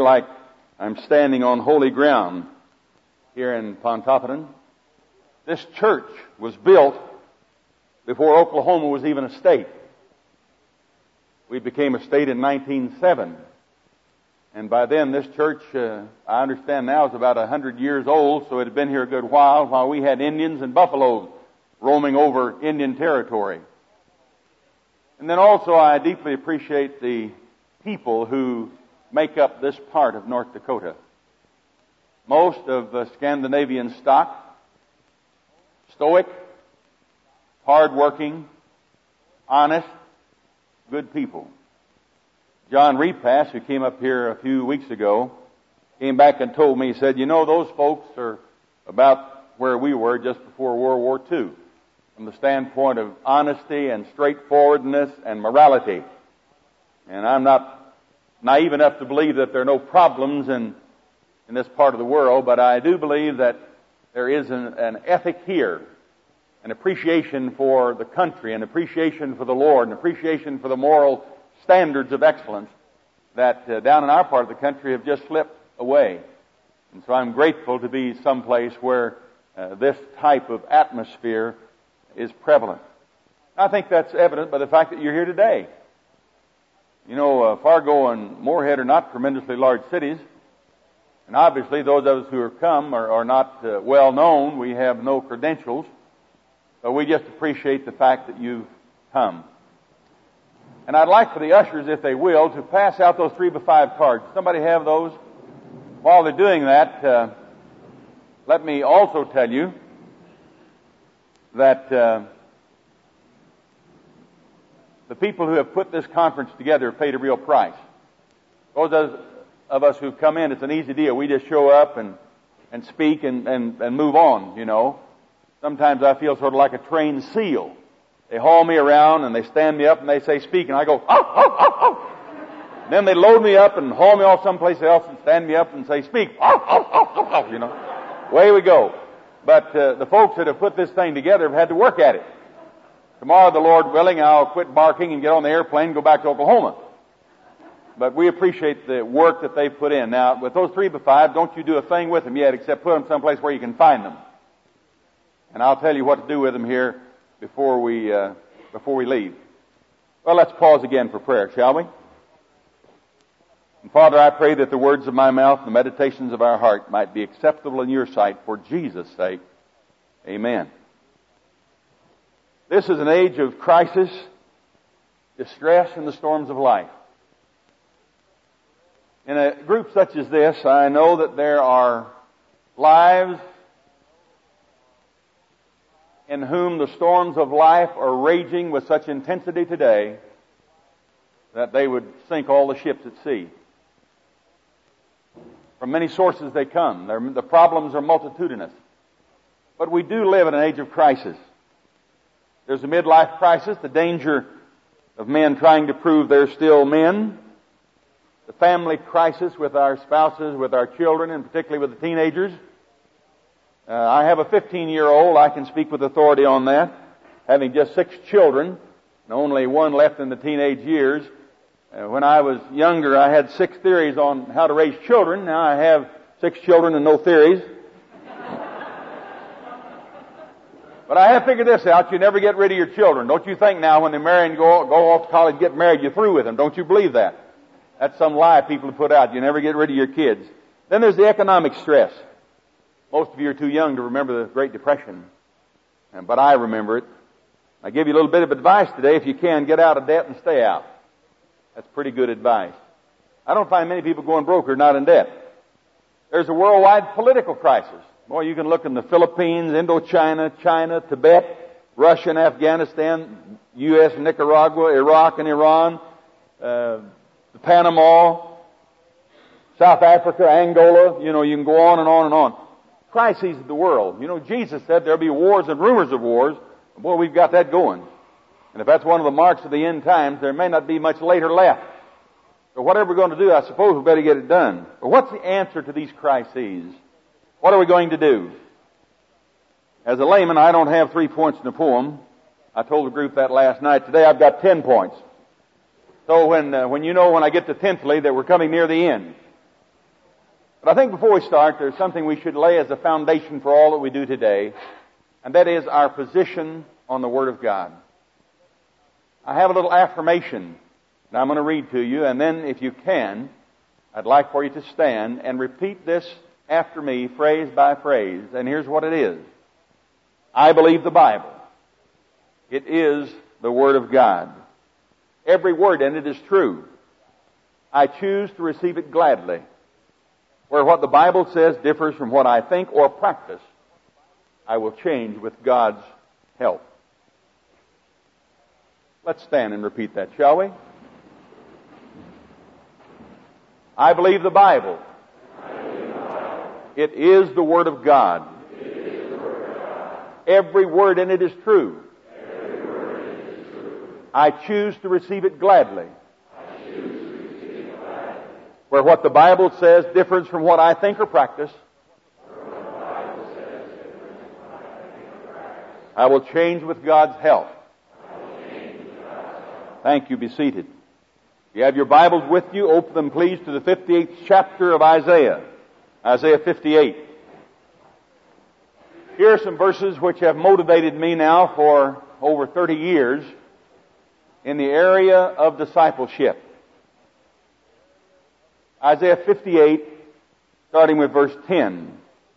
feel like I'm standing on holy ground here in Pontoppidan. This church was built before Oklahoma was even a state. We became a state in 1907. And by then, this church, I understand now, is about 100 years old, so it had been here a good while we had Indians and buffaloes roaming over Indian territory. And then also, I deeply appreciate the people who make up this part of North Dakota. Most of Scandinavian stock, stoic, hard-working, honest, good people. John Repass, who came up here a few weeks ago, came back and told me, he said, you know, those folks are about where we were just before World War II, from the standpoint of honesty and straightforwardness and morality. And I'm not naive enough to believe that there are no problems in this part of the world, but I do believe that there is an ethic here, an appreciation for the country, an appreciation for the Lord, an appreciation for the moral standards of excellence that down in our part of the country have just slipped away. And so I'm grateful to be someplace where this type of atmosphere is prevalent. I think that's evident by the fact that you're here today. You know, Fargo and Moorhead are not tremendously large cities, and obviously those of us who have come are not well known. We have no credentials, but we just appreciate the fact that you've come. And I'd like for the ushers, if they will, to pass out those 3x5 cards. Somebody have those? While they're doing that, let me also tell you that the people who have put this conference together have paid a real price. Those of us who've come in, it's an easy deal. We just show up and speak and move on, you know. Sometimes I feel sort of like a trained seal. They haul me around and they stand me up and they say, speak, and I go, oh, oh, oh, oh. Then they load me up and haul me off someplace else and stand me up and say, speak, oh, oh, oh, oh, oh, you know. Away we go. But the folks that have put this thing together have had to work at it. Tomorrow, the Lord willing, I'll quit barking and get on the airplane and go back to Oklahoma. But we appreciate the work that they've put in. Now, with those 3x5, don't you do a thing with them yet except put them someplace where you can find them. And I'll tell you what to do with them here before we leave. Well, let's pause again for prayer, shall we? And Father, I pray that the words of my mouth and the meditations of our heart might be acceptable in your sight for Jesus' sake. Amen. This is an age of crisis, distress, and the storms of life. In a group such as this, I know that there are lives in whom the storms of life are raging with such intensity today that they would sink all the ships at sea. From many sources they come. The problems are multitudinous. But we do live in an age of crisis. There's a midlife crisis, the danger of men trying to prove they're still men, the family crisis with our spouses, with our children, and particularly with the teenagers. I have a 15-year-old. I can speak with authority on that. Having just 6 children, and only one left in the teenage years. When I was younger, I had 6 theories on how to raise children. Now I have 6 children and no theories. But I have figured this out. You never get rid of your children. Don't you think now when they marry and go off to college, get married, you're through with them. Don't you believe that? That's some lie people have put out. You never get rid of your kids. Then there's the economic stress. Most of you are too young to remember the Great Depression, but I remember it. I give you a little bit of advice today. If you can, get out of debt and stay out. That's pretty good advice. I don't find many people going broke who are not in debt. There's a worldwide political crisis. Boy, you can look in the Philippines, Indochina, China, Tibet, Russia and Afghanistan, U.S. and Nicaragua, Iraq and Iran, Panama, South Africa, Angola. You know, you can go on and on and on. Crises of the world. You know, Jesus said there'll be wars and rumors of wars. Boy, we've got that going. And if that's one of the marks of the end times, there may not be much later left. So whatever we're going to do, I suppose we better get it done. But what's the answer to these crises? What are we going to do? As a layman, I don't have 3 points in a poem. I told the group that last night. Today I've got 10 points. So when I get to 10thly that we're coming near the end. But I think before we start, there's something we should lay as a foundation for all that we do today, and that is our position on the Word of God. I have a little affirmation that I'm going to read to you, and then if you can, I'd like for you to stand and repeat this after me, phrase by phrase. And here's what it is. I believe the Bible. It is the Word of God. Every word in it is true. I choose to receive it gladly. Where what the Bible says differs from what I think or practice, I will change with God's help. Let's stand and repeat that, shall we? I believe the Bible. It is the Word of God. Every word in it is true. I choose to receive it gladly. Where what the Bible says differs from what I think or practice, I will change with God's help. Thank you. Be seated. If you have your Bibles with you, open them please to the 58th chapter of Isaiah. Isaiah 58. Here are some verses which have motivated me now for over 30 years in the area of discipleship. Isaiah 58, starting with verse 10.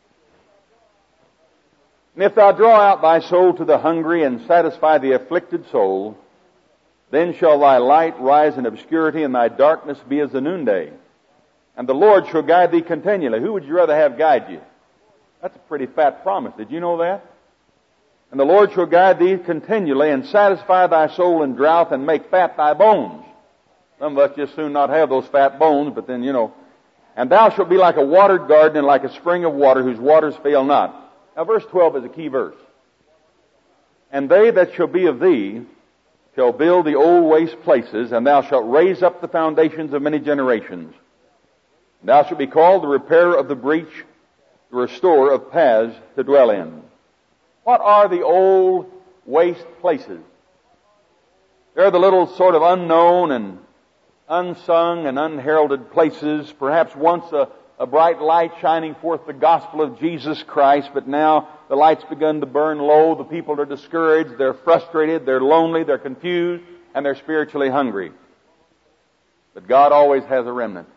And if thou draw out thy soul to the hungry and satisfy the afflicted soul, then shall thy light rise in obscurity and thy darkness be as the noonday. And the Lord shall guide thee continually. Who would you rather have guide you? That's a pretty fat promise. Did you know that? And the Lord shall guide thee continually and satisfy thy soul in drought and make fat thy bones. Some of us just soon not have those fat bones, but then, And thou shalt be like a watered garden and like a spring of water whose waters fail not. Now verse 12 is a key verse. And they that shall be of thee shall build the old waste places, and thou shalt raise up the foundations of many generations. And thou shalt be called the repairer of the breach, the restorer of paths to dwell in. What are the old waste places? They're the little sort of unknown and unsung and unheralded places, perhaps once a bright light shining forth the gospel of Jesus Christ, but now the light's begun to burn low, the people are discouraged, they're frustrated, they're lonely, they're confused, and they're spiritually hungry. But God always has a remnant.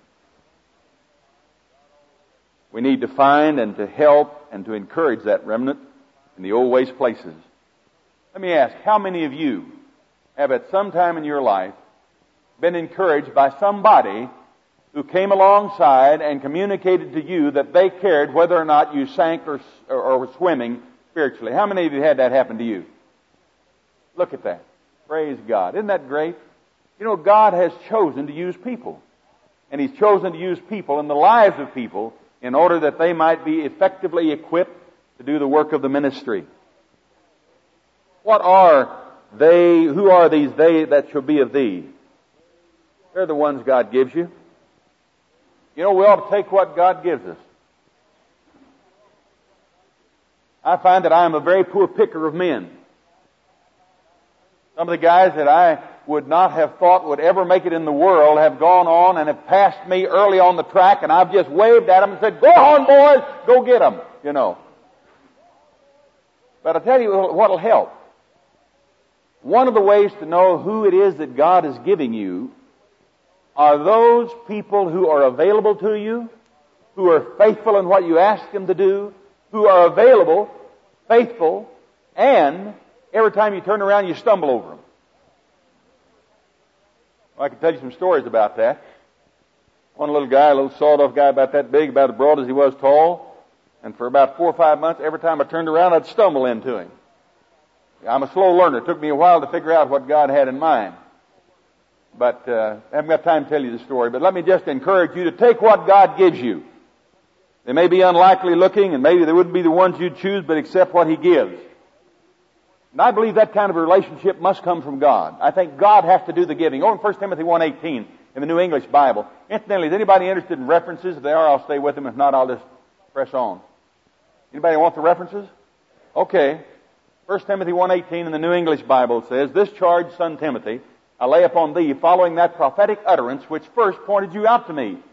We need to find and to help and to encourage that remnant in the old waste places. Let me ask, how many of you have at some time in your life been encouraged by somebody who came alongside and communicated to you that they cared whether or not you sank or were swimming spiritually? How many of you had that happen to you? Look at that. Praise God. Isn't that great? God has chosen to use people. And He's chosen to use people in the lives of people in order that they might be effectively equipped to do the work of the ministry. What are they? Who are these they that shall be of thee? They're the ones God gives you. We ought to take what God gives us. I find that I am a very poor picker of men. Some of the guys that I would not have thought would ever make it in the world have gone on and have passed me early on the track, and I've just waved at them and said, "Go on, boys, go get them," But I tell you what'll help. One of the ways to know who it is that God is giving you are those people who are available to you, who are faithful in what you ask them to do, who are available, faithful, and every time you turn around you stumble over them. Well, I can tell you some stories about that. One little guy, a little sawed-off guy about that big, about as broad as he was tall, and for about 4 or 5 months, every time I turned around, I'd stumble into him. I'm a slow learner. It took me a while to figure out what God had in mind. But I haven't got time to tell you the story. But let me just encourage you to take what God gives you. They may be unlikely looking, and maybe they wouldn't be the ones you'd choose, but accept what He gives. And I believe that kind of a relationship must come from God. I think God has to do the giving. Oh, in 1 Timothy 1:18 in the New English Bible. Incidentally, is anybody interested in references? If they are, I'll stay with them. If not, I'll just press on. Anybody want the references? Okay. 1 Timothy 1:18 in the New English Bible says, "This charge, son Timothy, I lay upon thee, following that prophetic utterance which first pointed you out to me,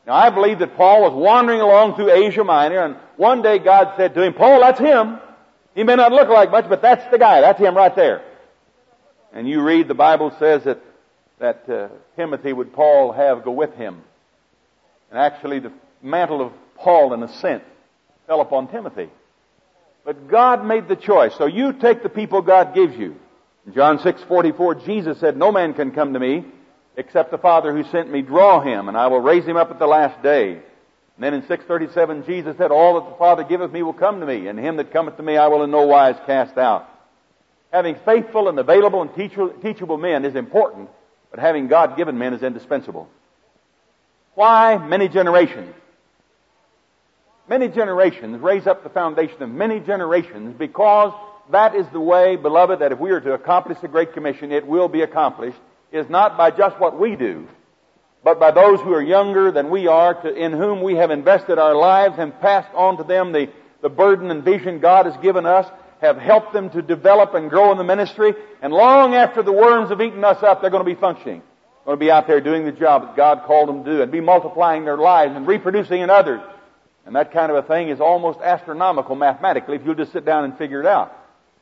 Now, I believe that Paul was wandering along through Asia Minor, and one day God said to him, Paul, that's him. He may not look like much, but that's the guy. That's him right there. And you read, the Bible says that Timothy would Paul have go with him. And actually the mantle of Paul, in a sense, fell upon Timothy. But God made the choice. So you take the people God gives you. In John 6:44, Jesus said, no man can come to me except the Father who sent me draw him, and I will raise him up at the last day. And then in 6:37, Jesus said, all that the Father giveth me will come to me, and him that cometh to me I will in no wise cast out. Having faithful and available and teachable men is important, but having God-given men is indispensable. Why many generations? Many generations raise up the foundation of many generations, because that is the way, beloved, that if we are to accomplish the Great Commission, it will be accomplished, is not by just what we do, but by those who are younger than we are, in whom we have invested our lives and passed on to them the burden and vision God has given us, have helped them to develop and grow in the ministry, and long after the worms have eaten us up, they're going to be functioning. They're going to be out there doing the job that God called them to do, and be multiplying their lives and reproducing in others. And that kind of a thing is almost astronomical mathematically if you'll just sit down and figure it out.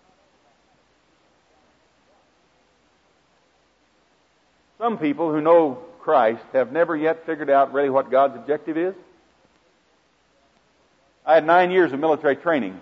Some people who know Christ have never yet figured out really what God's objective is. I had 9 years of military training.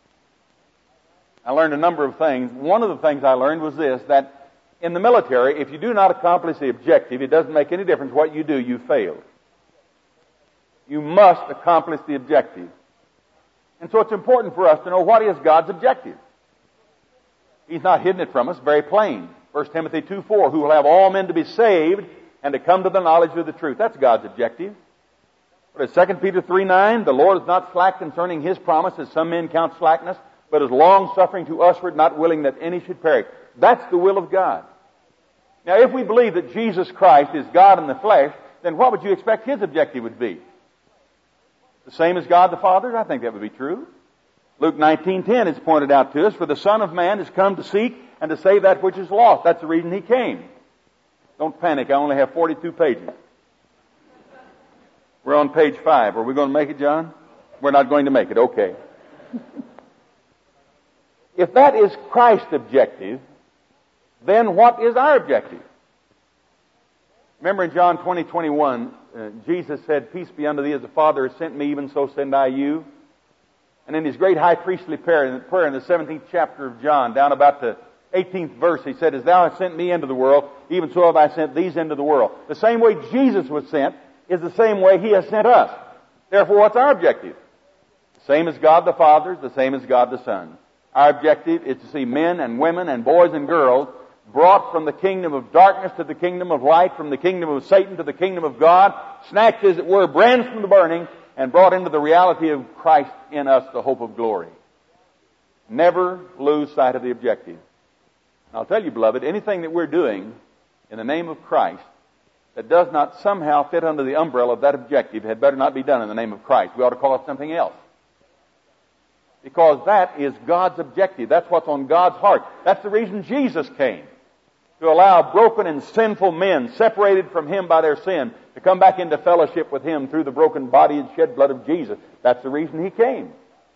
I learned a number of things. One of the things I learned was this, that in the military, if you do not accomplish the objective, it doesn't make any difference what you do, you failed. You must accomplish the objective. And so it's important for us to know what is God's objective. He's not hidden it from us, very plain. 1 Timothy 2:4, who will have all men to be saved and to come to the knowledge of the truth. That's God's objective. But as 2 Peter 3:9, the Lord is not slack concerning His promise, as some men count slackness, but is long-suffering to usward, not willing that any should perish. That's the will of God. Now, if we believe that Jesus Christ is God in the flesh, then what would you expect His objective would be? The same as God the Father? I think that would be true. Luke 19:10 is pointed out to us, for the Son of Man has come to seek and to save that which is lost. That's the reason He came. Don't panic, I only have 42 pages. We're on page 5. Are we going to make it, John? We're not going to make it. Okay. If that is Christ's objective, then what is our objective? Remember in John 20:21, Jesus said, peace be unto thee, as the Father has sent me, even so send I you. And in his great high priestly prayer in the 17th chapter of John, down about the 18th verse, he said, as thou hast sent me into the world, even so have I sent these into the world. The same way Jesus was sent is the same way He has sent us. Therefore, what's our objective? The same as God the Father's, the same as God the Son. Our objective is to see men and women and boys and girls brought from the kingdom of darkness to the kingdom of light, from the kingdom of Satan to the kingdom of God, snatched, as it were, brands from the burning, and brought into the reality of Christ in us, the hope of glory. Never lose sight of the objective. And I'll tell you, beloved, anything that we're doing in the name of Christ that does not somehow fit under the umbrella of that objective had better not be done in the name of Christ. We ought to call it something else. Because that is God's objective. That's what's on God's heart. That's the reason Jesus came. To allow broken and sinful men, separated from Him by their sin, to come back into fellowship with Him through the broken body and shed blood of Jesus. That's the reason He came.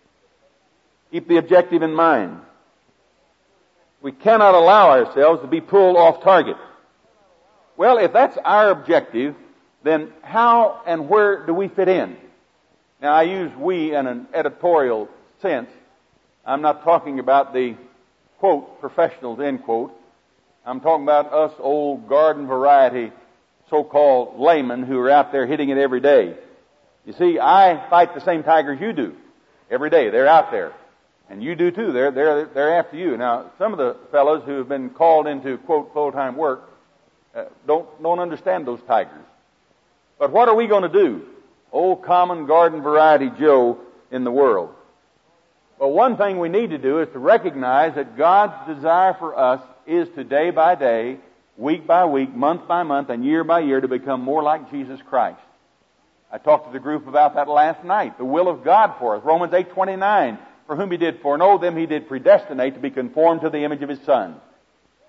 Keep the objective in mind. We cannot allow ourselves to be pulled off target. Well, if that's our objective, then how and where do we fit in? Now, I use we in an editorial sense. I'm not talking about the, quote, professionals, end quote. I'm talking about us old garden variety, so-called laymen who are out there hitting it every day. You see, I fight the same tigers you do. Every day. They're out there. And you do too. They're after you. Now, some of the fellows who have been called into, quote, full-time work, don't understand those tigers. But what are we going to do? Old common garden variety Joe in the world. Well, one thing we need to do is to recognize that God's desire for us is to day by day, week by week, month by month, and year by year to become more like Jesus Christ. I talked to the group about that last night. The will of God for us. Romans 8:29. For whom He did foreknow, them He did predestinate to be conformed to the image of His Son.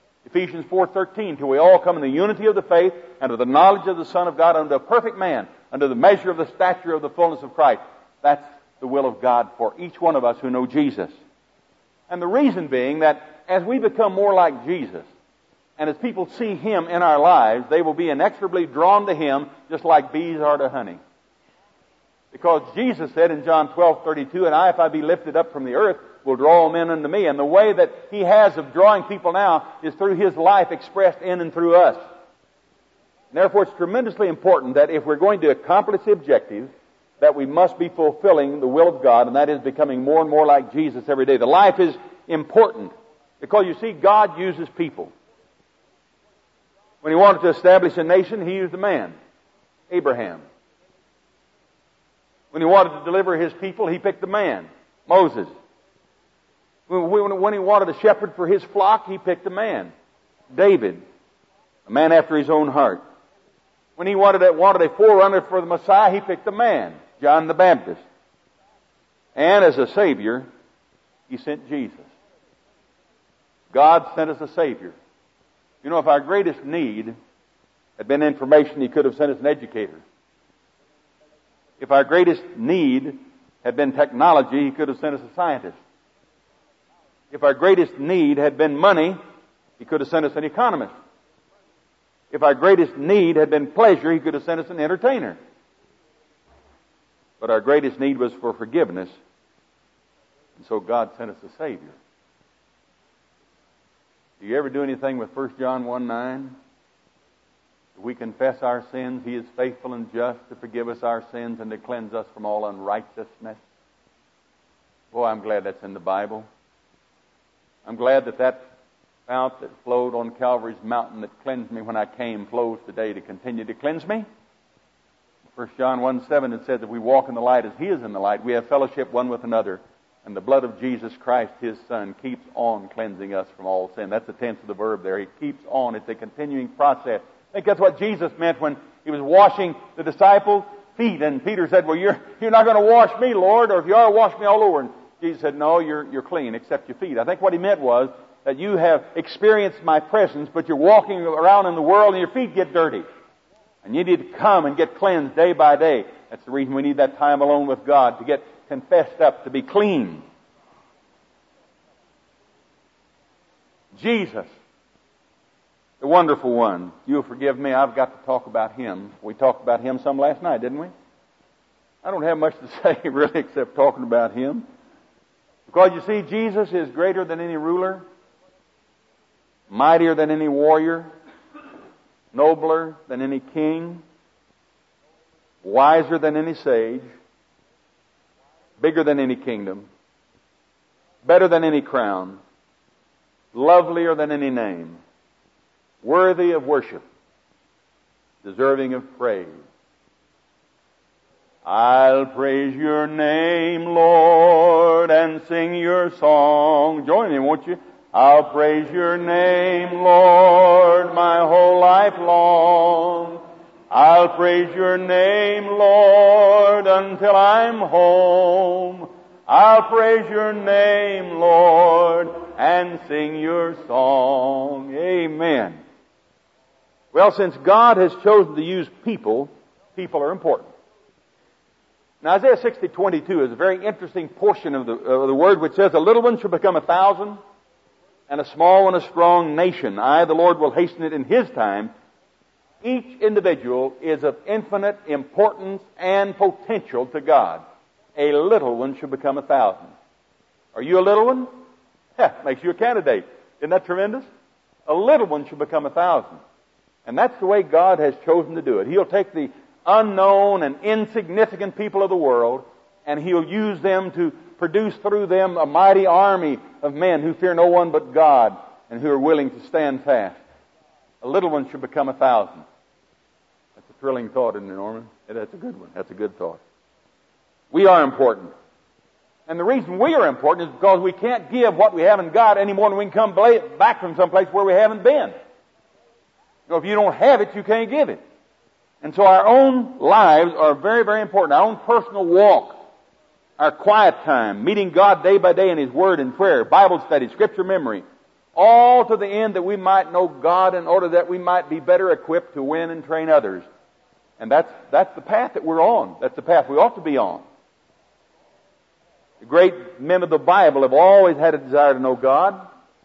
Ephesians 4:13. Till we all come in the unity of the faith and of the knowledge of the Son of God unto a perfect man, unto the measure of the stature of the fullness of Christ. That's the will of God for each one of us who know Jesus. And the reason being that as we become more like Jesus, and as people see Him in our lives, they will be inexorably drawn to Him just like bees are to honey. Because Jesus said in John 12:32, and if I be lifted up from the earth, will draw all men unto me. And the way that He has of drawing people now is through His life expressed in and through us. And therefore, it's tremendously important that if we're going to accomplish the objective, that we must be fulfilling the will of God, and that is becoming more and more like Jesus every day. The life is important because, you see, God uses people. When He wanted to establish a nation, He used a man, Abraham. When He wanted to deliver His people, He picked a man, Moses. When He wanted a shepherd for His flock, He picked a man, David, a man after His own heart. When He wanted a forerunner for the Messiah, He picked a man, John the Baptist. And as a Savior, He sent Jesus. God sent us a Savior. You know, if our greatest need had been information, He could have sent us an educator. If our greatest need had been technology, He could have sent us a scientist. If our greatest need had been money, He could have sent us an economist. If our greatest need had been pleasure, He could have sent us an entertainer. But our greatest need was for forgiveness, and so God sent us a Savior. Do you ever do anything with 1 John 1:9? If we confess our sins, He is faithful and just to forgive us our sins and to cleanse us from all unrighteousness. Boy, I'm glad that's in the Bible. I'm glad that fount that flowed on Calvary's mountain that cleansed me when I came flows today to continue to cleanse me. 1 John 1:7 it says, if we walk in the light as He is in the light, we have fellowship one with another. And the blood of Jesus Christ, His Son, keeps on cleansing us from all sin. That's the tense of the verb there. He keeps on. It's a continuing process. I think that's what Jesus meant when He was washing the disciples' feet. And Peter said, well, you're not going to wash me, Lord, or if you are, wash me all over. And Jesus said, no, you're clean except your feet. I think what He meant was that you have experienced my presence, but you're walking around in the world and your feet get dirty. And you need to come and get cleansed day by day. That's the reason we need that time alone with God, to get confessed up, to be clean. Jesus, the wonderful one. You'll forgive me, I've got to talk about Him. We talked about Him some last night, didn't we? I don't have much to say really except talking about Him. Because you see, Jesus is greater than any ruler, mightier than any warrior, nobler than any king, wiser than any sage, bigger than any kingdom, better than any crown, lovelier than any name, worthy of worship, deserving of praise. I'll praise your name, Lord, and sing your song. Join me, won't you? I'll praise your name, Lord, my whole life long. I'll praise your name, Lord, until I'm home. I'll praise your name, Lord, and sing your song. Amen. Well, since God has chosen to use people, people are important. Now, Isaiah 60:22 is a very interesting portion of the word which says, a little one shall become 1,000, and a small one a strong nation. I, the Lord, will hasten it in His time. Each individual is of infinite importance and potential to God. A little one shall become 1,000. Are you a little one? Makes you a candidate. Isn't that tremendous? A little one shall become 1,000. And that's the way God has chosen to do it. He'll take the unknown and insignificant people of the world, and He'll use them to produce through them a mighty army of men who fear no one but God and who are willing to stand fast. A little one should become 1,000. That's a thrilling thought, isn't it, Norman? That's a good one. That's a good thought. We are important. And the reason we are important is because we can't give what we haven't got any more than we can come back from someplace where we haven't been. So if you don't have it, you can't give it. And so our own lives are very, very important. Our own personal walk, our quiet time, meeting God day by day in His Word and prayer, Bible study, Scripture memory, all to the end that we might know God in order that we might be better equipped to win and train others And that's the path that we're on. That's the path we ought to be on. The great men of the Bible have always had a desire to know God.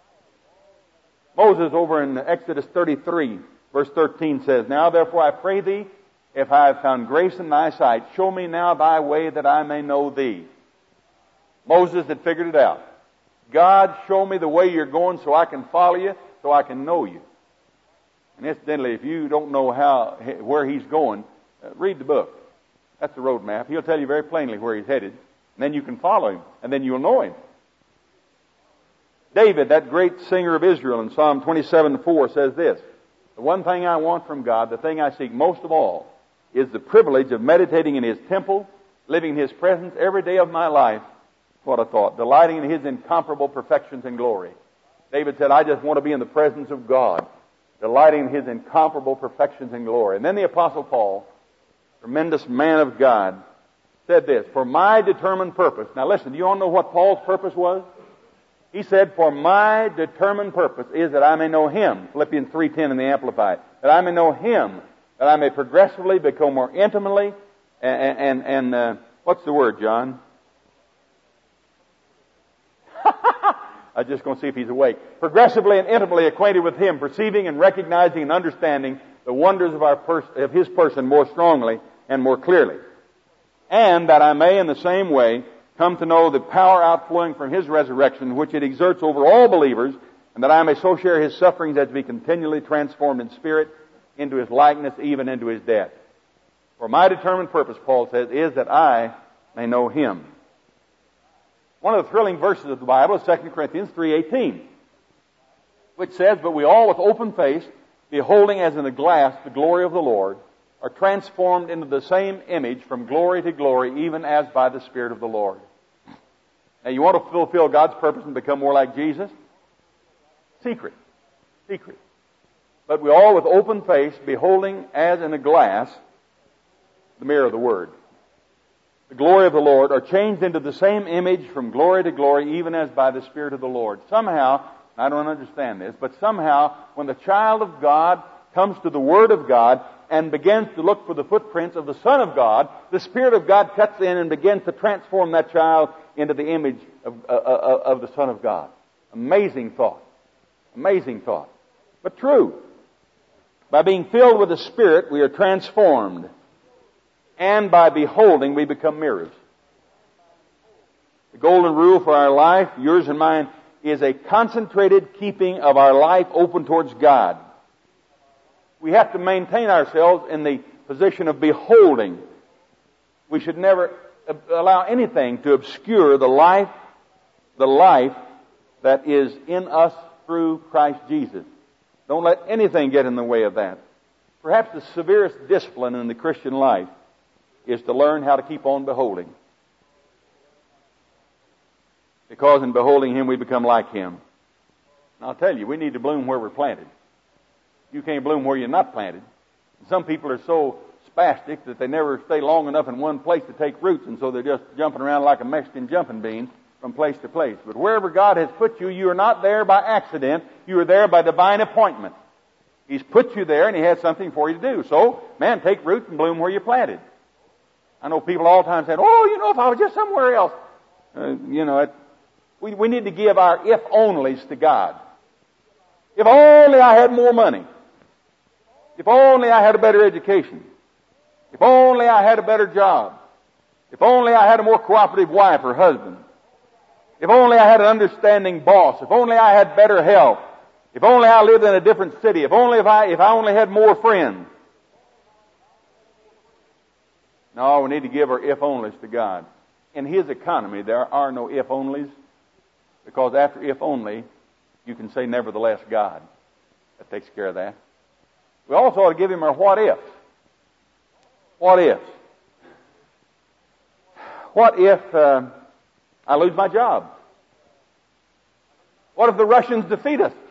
Moses over in Exodus 33, verse 13 says, "Now therefore I pray thee, if I have found grace in thy sight, show me now thy way that I may know thee." Moses had figured it out. God, show me the way you're going so I can follow you, so I can know you. And incidentally, if you don't know where he's going, read the book. That's the road map. He'll tell you very plainly where he's headed. And then you can follow him. And then you'll know him. David, that great singer of Israel, in Psalm 27:4 says this, "The one thing I want from God, the thing I seek most of all, is the privilege of meditating in his temple, living in his presence every day of my life." What a thought. Delighting in his incomparable perfections and glory. David said, I just want to be in the presence of God, delighting in his incomparable perfections and glory. And then the Apostle Paul, tremendous man of God, said this, "For my determined purpose." Now listen, do you all know what Paul's purpose was? He said, "For my determined purpose is that I may know him." Philippians 3:10 in the Amplified. That I may know him, that I may progressively become more intimately, and what's the word, John? I'm just going to see if he's awake. Progressively and intimately acquainted with him, perceiving and recognizing and understanding the wonders of his person more strongly and more clearly. And that I may in the same way come to know the power outflowing from his resurrection, which it exerts over all believers, and that I may so share his sufferings as to be continually transformed in spirit into his likeness, even into his death. For my determined purpose, Paul says, is that I may know him. One of the thrilling verses of the Bible is 2 Corinthians 3:18, which says, "But we all with open face, beholding as in a glass the glory of the Lord, are transformed into the same image from glory to glory, even as by the Spirit of the Lord." Now you want to fulfill God's purpose and become more like Jesus? Secret. But we all with open face, beholding as in a glass, the mirror of the Word, the glory of the Lord, are changed into the same image from glory to glory, even as by the Spirit of the Lord. Somehow, I don't understand this, but somehow, when the child of God comes to the Word of God and begins to look for the footprints of the Son of God, the Spirit of God cuts in and begins to transform that child into the image of the Son of God. Amazing thought. Amazing thought. But true. By being filled with the Spirit, we are transformed. And by beholding, we become mirrors. The golden rule for our life, yours and mine, is a concentrated keeping of our life open towards God. We have to maintain ourselves in the position of beholding. We should never allow anything to obscure the life that is in us through Christ Jesus. Don't let anything get in the way of that. Perhaps the severest discipline in the Christian life is to learn how to keep on beholding. Because in beholding Him, we become like Him. And I'll tell you, we need to bloom where we're planted. You can't bloom where you're not planted. And some people are so spastic that they never stay long enough in one place to take roots, and so they're just jumping around like a Mexican jumping bean from place to place. But wherever God has put you, you are not there by accident. You are there by divine appointment. He's put you there, and He has something for you to do. So, man, take root and bloom where you're planted. I know people all the time say, if I was just somewhere else. We need to give our if-onlys to God. If only I had more money. If only I had a better education. If only I had a better job. If only I had a more cooperative wife or husband. If only I had an understanding boss. If only I had better health. If only I lived in a different city. If I only had more friends. No, we need to give our if-onlys to God. In His economy, there are no if-onlys, because after if-only, you can say nevertheless God. That takes care of that. We also ought to give Him our what-ifs. What-ifs. What if I lose my job? What if the Russians defeat us?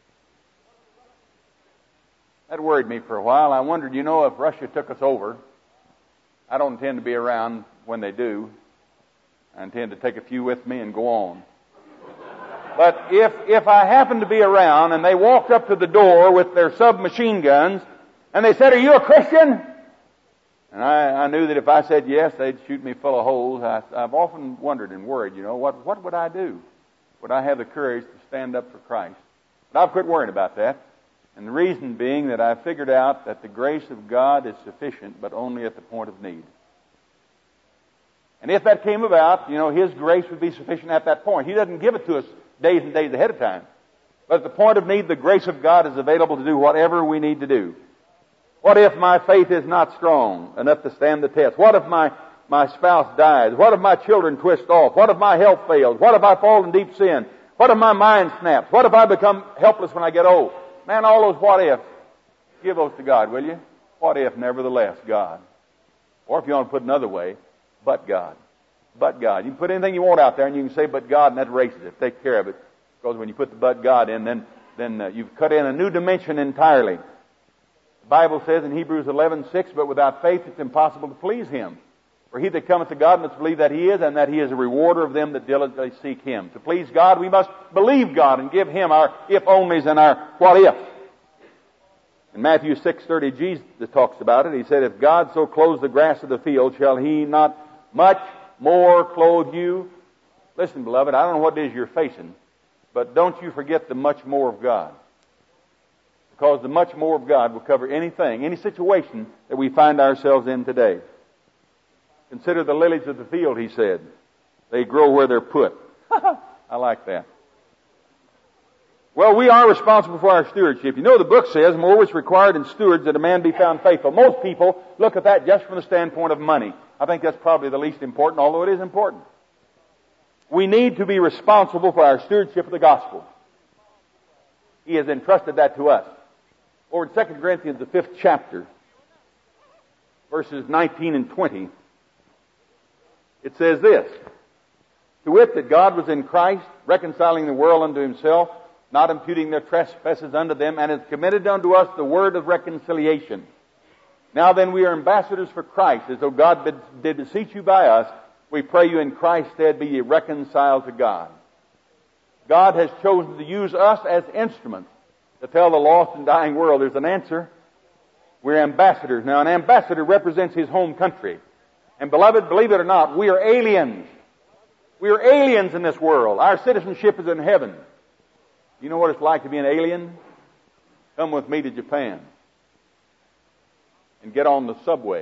That worried me for a while. I wondered, if Russia took us over, I don't intend to be around when they do. I intend to take a few with me and go on. But if I happen to be around and they walked up to the door with their submachine guns and they said, "Are you a Christian?" And I knew that if I said yes, they'd shoot me full of holes. I've often wondered and worried, what would I do? Would I have the courage to stand up for Christ? But I've quit worrying about that. And the reason being that I figured out that the grace of God is sufficient, but only at the point of need. And if that came about, His grace would be sufficient at that point. He doesn't give it to us days and days ahead of time. But at the point of need, the grace of God is available to do whatever we need to do. What if my faith is not strong enough to stand the test? What if my spouse dies? What if my children twist off? What if my health fails? What if I fall in deep sin? What if my mind snaps? What if I become helpless when I get old? Man, all those what ifs, give those to God, will you? What if, nevertheless, God? Or if you want to put it another way, but God. But God. You can put anything you want out there and you can say but God, and that erases it. Take care of it. Because when you put the but God in, then you've cut in a new dimension entirely. The Bible says in Hebrews 11:6, but without faith it's impossible to please Him. For he that cometh to God must believe that He is, and that He is a rewarder of them that diligently seek Him. To please God, we must believe God and give Him our if-onlys and our what-ifs. In Matthew 6:30, Jesus talks about it. He said, if God so clothes the grass of the field, shall He not much more clothe you? Listen, beloved, I don't know what it is you're facing, but don't you forget the much more of God. Because the much more of God will cover anything, any situation that we find ourselves in today. Consider the lilies of the field, He said. They grow where they're put. I like that. Well, we are responsible for our stewardship. The book says, more is required in stewards that a man be found faithful. Most people look at that just from the standpoint of money. I think that's probably the least important, although it is important. We need to be responsible for our stewardship of the gospel. He has entrusted that to us. Over in 2 Corinthians, the 5th chapter, verses 19 and 20, it says this, to wit, that God was in Christ, reconciling the world unto Himself, not imputing their trespasses unto them, and has committed unto us the word of reconciliation. Now then, we are ambassadors for Christ, as though God did beseech you by us. We pray you in Christ's stead be ye reconciled to God. God has chosen to use us as instruments to tell the lost and dying world there's an answer. We're ambassadors. Now, an ambassador represents his home country. And beloved, believe it or not, we are aliens. We are aliens in this world. Our citizenship is in heaven. You know what it's like to be an alien? Come with me to Japan and get on the subway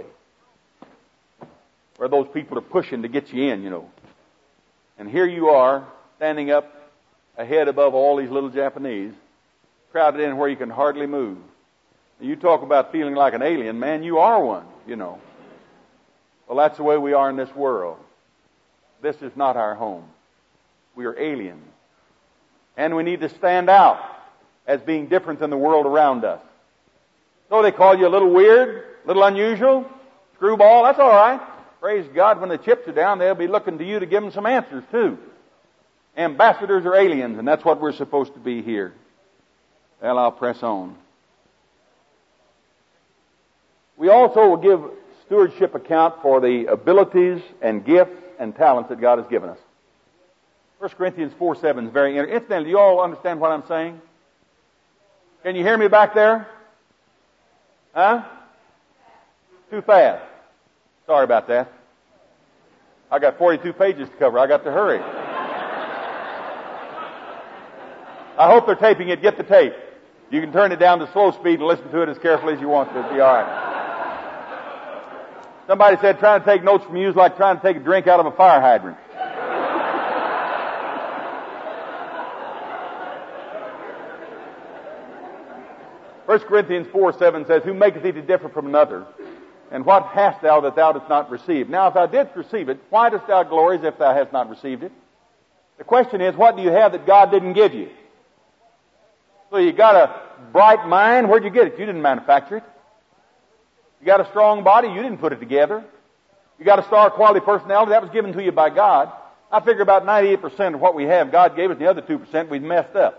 where those people are pushing to get you in, And here you are, standing up ahead above all these little Japanese, crowded in where you can hardly move. You talk about feeling like an alien, man, you are one, Well, that's the way we are in this world. This is not our home. We are aliens. And we need to stand out as being different than the world around us. So they call you a little weird, a little unusual, screwball, that's all right. Praise God, when the chips are down, they'll be looking to you to give them some answers too. Ambassadors are aliens, and that's what we're supposed to be here. Well, I'll press on. We also will give stewardship account for the abilities and gifts and talents that God has given us. 1 Corinthians 4:7 is very interesting. Incidentally, do you all understand what I'm saying? Can you hear me back there? Huh? Too fast. Sorry about that. I got 42 pages to cover. I got to hurry. I hope they're taping it. Get the tape. You can turn it down to slow speed and listen to it as carefully as you want to. It'll be all right. Somebody said trying to take notes from you is like trying to take a drink out of a fire hydrant. First Corinthians 4:7 says, who maketh thee to differ from another? And what hast thou that thou didst not receive? Now, if thou didst receive it, why dost thou glory as if thou hast not received it? The question is, what do you have that God didn't give you? So you got a bright mind. Where'd you get it? You didn't manufacture it. You got a strong body. You didn't put it together. You got a star quality personality. That was given to you by God. I figure about 98% of what we have, God gave us. The other 2% we've messed up.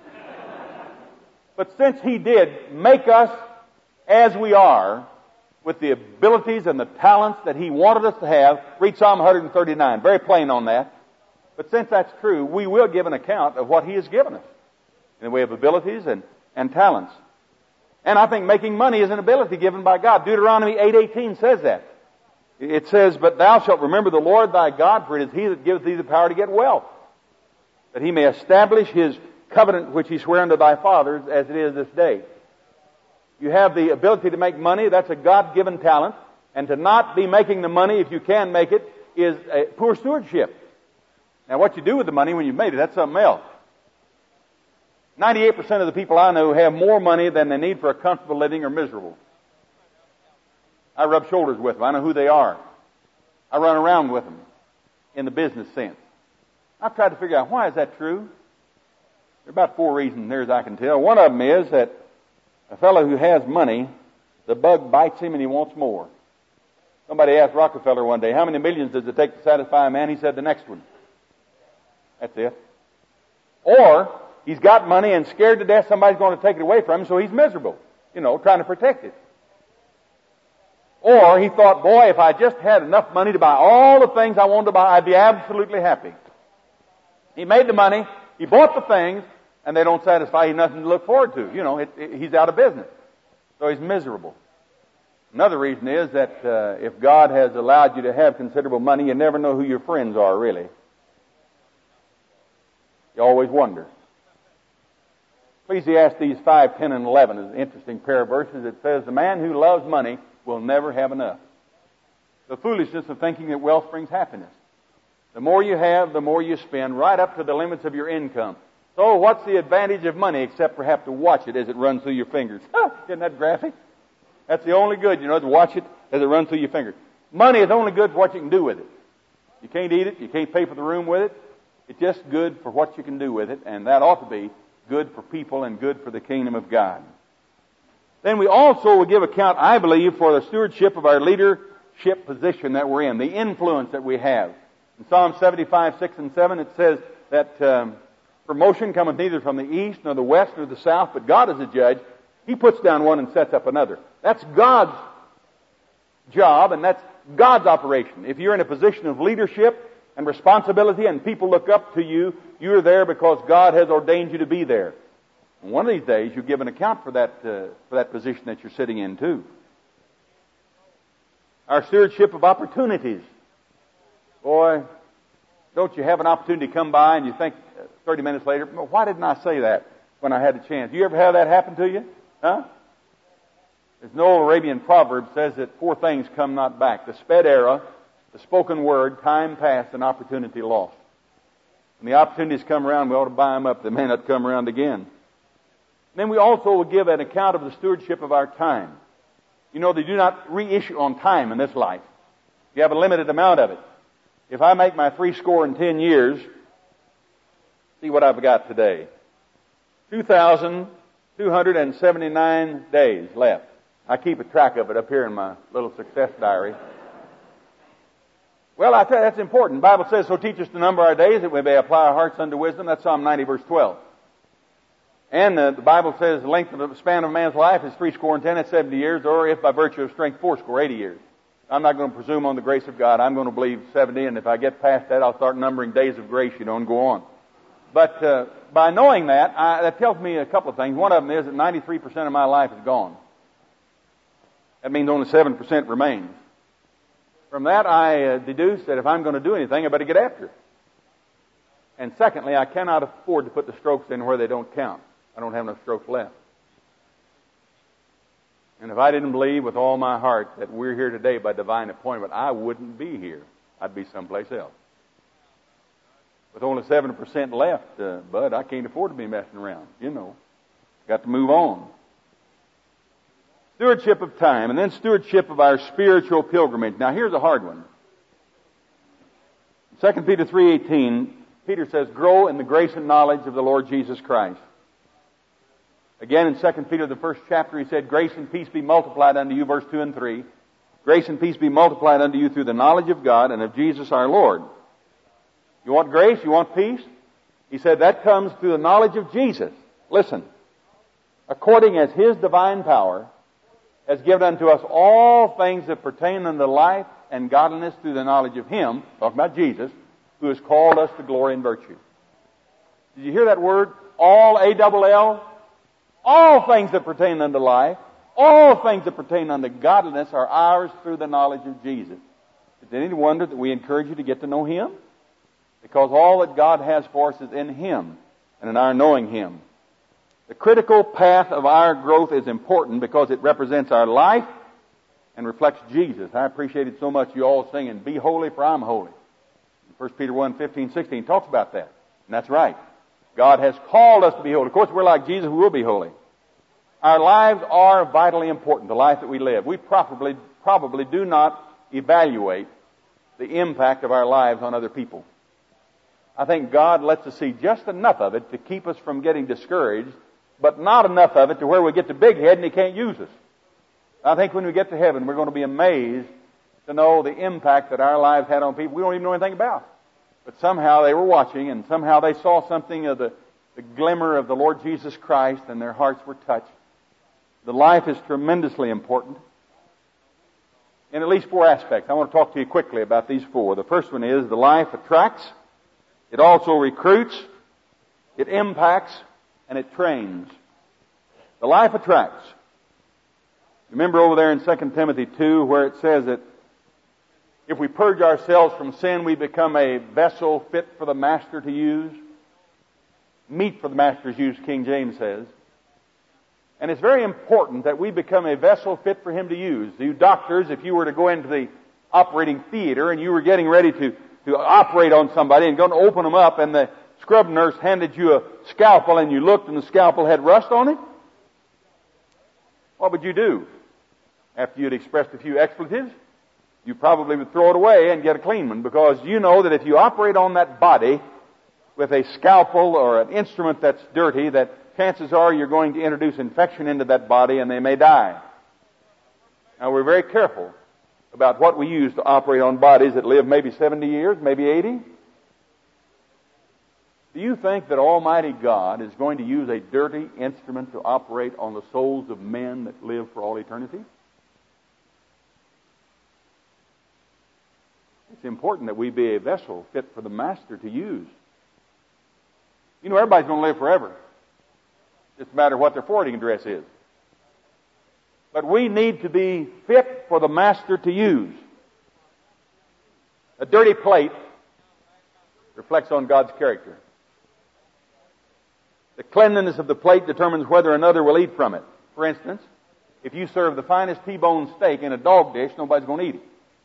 But since He did make us as we are, with the abilities and the talents that He wanted us to have, read Psalm 139. Very plain on that. But since that's true, we will give an account of what He has given us in the way of abilities and talents. And I think making money is an ability given by God. Deuteronomy 8:18 says that. It says, "But thou shalt remember the Lord thy God, for it is he that giveth thee the power to get wealth, that he may establish his covenant which he sware unto thy fathers, as it is this day." You have the ability to make money. That's a God-given talent. And to not be making the money, if you can make it, is a poor stewardship. Now, what you do with the money when you've made it, that's something else. 98% of the people I know have more money than they need for a comfortable living or miserable. I rub shoulders with them. I know who they are. I run around with them in the business sense. I've tried to figure out, why is that true? There are about 4 reasons there as I can tell. One of them is that a fellow who has money, the bug bites him and he wants more. Somebody asked Rockefeller one day, how many millions does it take to satisfy a man? He said, the next one. That's it. Or he's got money and scared to death somebody's going to take it away from him, so he's miserable, trying to protect it. Or he thought, boy, if I just had enough money to buy all the things I wanted to buy, I'd be absolutely happy. He made the money, he bought the things, and they don't satisfy. He's nothing to look forward to. He's out of business. So he's miserable. Another reason is that if God has allowed you to have considerable money, you never know who your friends are, really. You always wonder. Ecclesiastes 5, 10, and 11 is an interesting pair of verses. It says, the man who loves money will never have enough. The foolishness of thinking that wealth brings happiness. The more you have, the more you spend, right up to the limits of your income. So what's the advantage of money except perhaps to watch it as it runs through your fingers? Isn't that graphic? That's the only good, to watch it as it runs through your fingers. Money is only good for what you can do with it. You can't eat it. You can't pay for the room with it. It's just good for what you can do with it, and that ought to be good for people and good for the kingdom of God. Then we also will give account, I believe, for the stewardship of our leadership position that we're in, the influence that we have. In Psalm 75, 6 and 7, it says that promotion cometh neither from the east, nor the west, nor the south, but God is a judge. He puts down one and sets up another. That's God's job, and that's God's operation. If you're in a position of leadership and responsibility and people look up to you, you're there because God has ordained you to be there. And one of these days, you give an account for that position that you're sitting in, too. Our stewardship of opportunities. Boy, don't you have an opportunity to come by and you think 30 minutes later, well, why didn't I say that when I had a chance? You ever have that happen to you? Huh? There's an old Arabian proverb says that 4 things come not back. The sped era, the spoken word, time passed, and opportunity lost. When the opportunities come around, we ought to buy them up. They may not come around again. Then we also will give an account of the stewardship of our time. They do not reissue on time in this life. You have a limited amount of it. If I make my 70 years, see what I've got today. 2,279 days left. I keep a track of it up here in my little success diary. Well, I tell you, that's important. The Bible says, so teach us to number our days that we may apply our hearts unto wisdom. That's Psalm 90, verse 12. And the Bible says the length of the span of a man's life is 70, that's 70 years, or if by virtue of strength, 80 years. I'm not going to presume on the grace of God. I'm going to believe 70, and if I get past that, I'll start numbering days of grace, and go on. But by knowing that, that tells me a couple of things. One of them is that 93% of my life is gone. That means only 7% remains. From that, I deduce that if I'm going to do anything, I better get after it. And secondly, I cannot afford to put the strokes in where they don't count. I don't have enough strokes left. And if I didn't believe with all my heart that we're here today by divine appointment, I wouldn't be here. I'd be someplace else. With only 7% left, Bud, I can't afford to be messing around. Got to move on. Stewardship of time, and then stewardship of our spiritual pilgrimage. Now, here's a hard one. 2 Peter 3:18, Peter says, grow in the grace and knowledge of the Lord Jesus Christ. Again, in 2 Peter, the first chapter, he said, grace and peace be multiplied unto you, verse 2 and 3. Grace and peace be multiplied unto you through the knowledge of God and of Jesus our Lord. You want grace? You want peace? He said that comes through the knowledge of Jesus. Listen. According as His divine power has given unto us all things that pertain unto life and godliness through the knowledge of Him, talking about Jesus, who has called us to glory and virtue. Did you hear that word? All, A-double-L? All things that pertain unto life, all things that pertain unto godliness are ours through the knowledge of Jesus. Is it any wonder that we encourage you to get to know Him? Because all that God has for us is in Him and in our knowing Him. The critical path of our growth is important because it represents our life and reflects Jesus. I appreciated so much you all singing, "Be holy for I'm holy." 1 Peter 1:15-16 talks about that. And that's right. God has called us to be holy. Of course, we're like Jesus, we will be holy. Our lives are vitally important, the life that we live. We probably do not evaluate the impact of our lives on other people. I think God lets us see just enough of it to keep us from getting discouraged, but not enough of it to where we get to big head and He can't use us. I think when we get to heaven, we're going to be amazed to know the impact that our lives had on people we don't even know anything about. But somehow they were watching, and somehow they saw something of the glimmer of the Lord Jesus Christ, and their hearts were touched. The life is tremendously important in at least 4 aspects. I want to talk to you quickly about these 4. The first one is the life attracts, it also recruits, it impacts, and it trains. The life attracts. Remember over there in 2 Timothy 2 where it says that if we purge ourselves from sin, we become a vessel fit for the Master to use. Meat for the Master's use, King James says. And it's very important that we become a vessel fit for Him to use. You doctors, if you were to go into the operating theater and you were getting ready to operate on somebody and going to open them up, and the scrub nurse handed you a scalpel and you looked and the scalpel had rust on it, what would you do? After you'd expressed a few expletives, you probably would throw it away and get a clean one, because you know that if you operate on that body with a scalpel or an instrument that's dirty, that chances are you're going to introduce infection into that body and they may die. Now, we're very careful about what we use to operate on bodies that live maybe 70 years, maybe 80. Do you think that Almighty God is going to use a dirty instrument to operate on the souls of men that live for all eternity? It's important that we be a vessel fit for the Master to use. You know, everybody's going to live forever. It's a matter of what their forwarding address is. But we need to be fit for the Master to use. A dirty plate reflects on God's character. The cleanliness of the plate determines whether another will eat from it. For instance, if you serve the finest T-bone steak in a dog dish, nobody's going to eat it.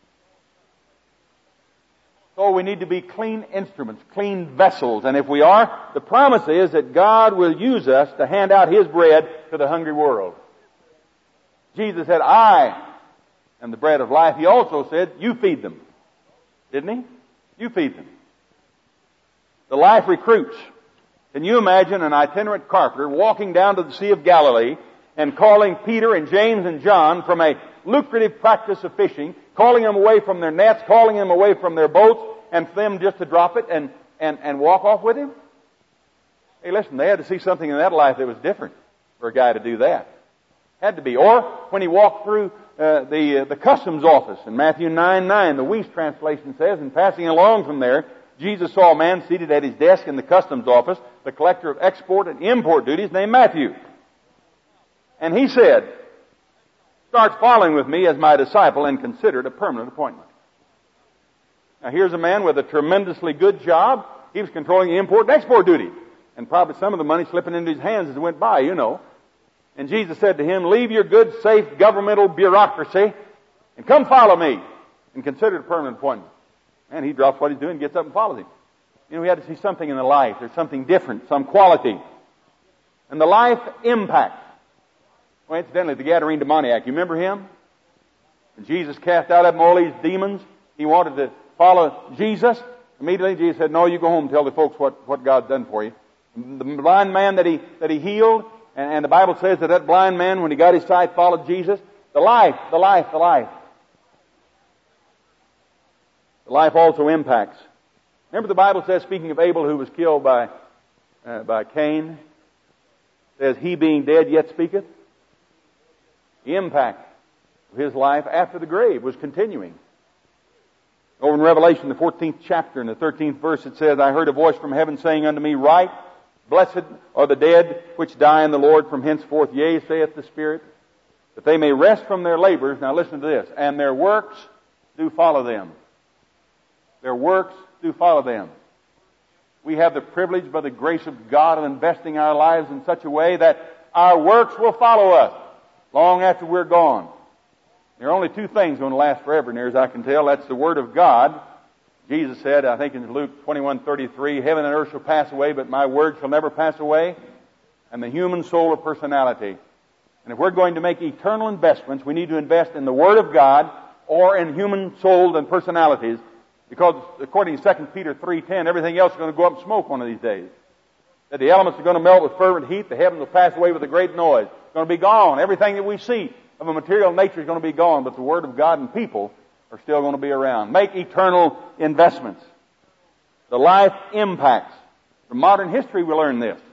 So we need to be clean instruments, clean vessels. And if we are, the promise is that God will use us to hand out His bread to the hungry world. Jesus said, "I am the bread of life." He also said, "You feed them." Didn't He? You feed them. The life recruits. Can you imagine an itinerant carpenter walking down to the Sea of Galilee and calling Peter and James and John from a lucrative practice of fishing, calling them away from their nets, calling them away from their boats, and for them just to drop it and walk off with Him? Hey, listen, they had to see something in that life that was different for a guy to do that. Had to be. Or when He walked through the customs office in Matthew 9:9, the Weiss translation says, and passing along from there, Jesus saw a man seated at his desk in the customs office, the collector of export and import duties, named Matthew. And he said, "Start following with me as my disciple and consider it a permanent appointment." Now here's a man with a tremendously good job. He was controlling the import and export duty. And probably some of the money slipping into his hands as it went by, you know. And Jesus said to him, "Leave your good, safe governmental bureaucracy and come follow me and consider it a permanent appointment." And he drops what he's doing and gets up and follows Him. You know, we had to see something in the life. There's something different, some quality. And the life impact. Well, incidentally, the Gadarene demoniac, you remember him? When Jesus cast out of him all these demons, he wanted to follow Jesus. Immediately Jesus said, "No, you go home and tell the folks what God's done for you." The blind man that he healed, and the Bible says that blind man, when he got his sight, followed Jesus. The life. The life also impacts. Remember the Bible says, speaking of Abel who was killed by Cain, says, "He being dead yet speaketh." The impact of his life after the grave was continuing. Over in Revelation, the 14th chapter, in the 13th verse, it says, "I heard a voice from heaven saying unto me, Write, Blessed are the dead which die in the Lord from henceforth, yea, saith the Spirit, that they may rest from their labors. Now listen to this. And their works do follow them. Their works do follow them. We have the privilege by the grace of God of investing our lives in such a way that our works will follow us long after we're gone. There are only two things going to last forever, near as I can tell. That's the Word of God. Jesus said, I think in Luke 21:33, heaven and earth shall pass away, but my word shall never pass away. And the human soul or personality. And if we're going to make eternal investments, we need to invest in the Word of God or in human souls and personalities, because according to 2 Peter 3:10, everything else is going to go up in smoke one of these days. That the elements are going to melt with fervent heat, the heavens will pass away with a great noise. It's going to be gone. Everything that we see of a material nature is going to be gone, but the Word of God and people are still going to be around. Make eternal investments. The life impacts. From modern history we learn this.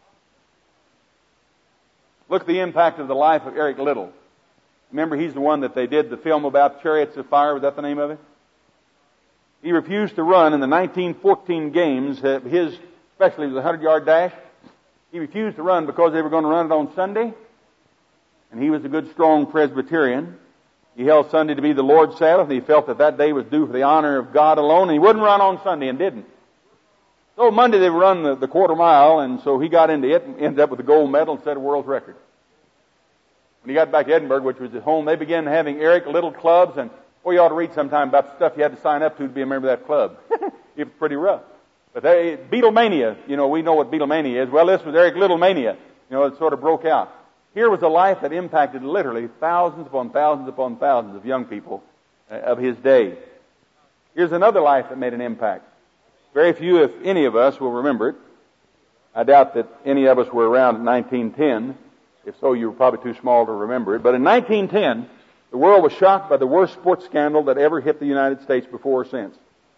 Look at the impact of the life of Eric Liddell. Remember, he's the one that they did the film about, Chariots of Fire. Was that the name of it? He refused to run in the 1914 games, especially the 100-yard dash. He refused to run because they were going to run it on Sunday. And he was a good, strong Presbyterian. He held Sunday to be the Lord's Sabbath, and he felt that that day was due for the honor of God alone, and he wouldn't run on Sunday and didn't. So Monday they run the quarter mile, and so he got into it and ended up with a gold medal and set a world record. When he got back to Edinburgh, which was his home, they began having Eric Liddell clubs, and you ought to read sometime about the stuff you had to sign up to be a member of that club. It was pretty rough. But Beatlemania, we know what Beatlemania is. Well, this was Eric Liddell mania. It sort of broke out. Here was a life that impacted literally thousands upon thousands upon thousands of young people of his day. Here's another life that made an impact. Very few, if any of us, will remember it. I doubt that any of us were around in 1910. If so, you were probably too small to remember it. But in 1910, the world was shocked by the worst sports scandal that ever hit the United States before or since.